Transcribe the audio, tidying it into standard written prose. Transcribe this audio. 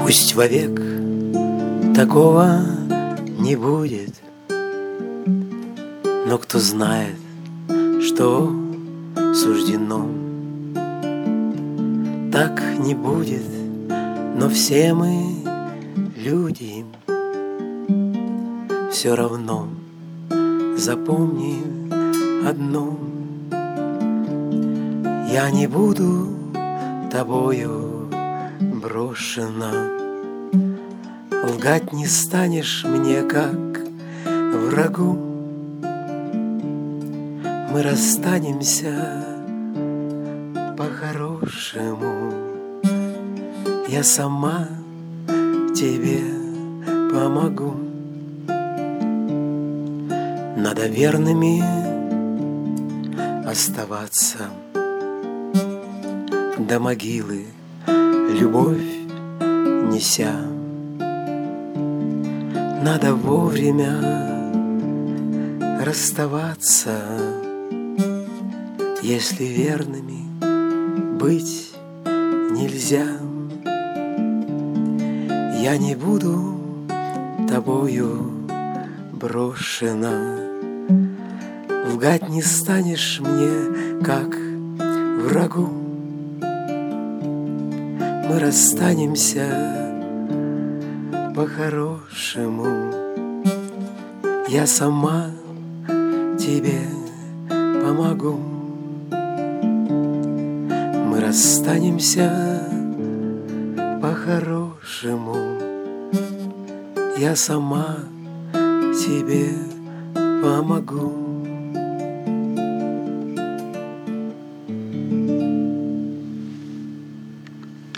Пусть вовек такого не будет, но кто знает, что суждено, так не будет. Но все мы люди, все равно запомни одно: я не буду тобою брошена. Лгать не станешь мне, как врагу. Мы расстанемся по-хорошему. Я сама тебе помогу. Надо верными оставаться до могилы, любовь неся. Надо вовремя расставаться, если верными быть нельзя. Я не буду тобою брошена. Лгать не станешь мне, как врагу. Мы расстанемся по-хорошему. Я сама тебе помогу. Мы расстанемся по-хорошему. Я сама тебе помогу.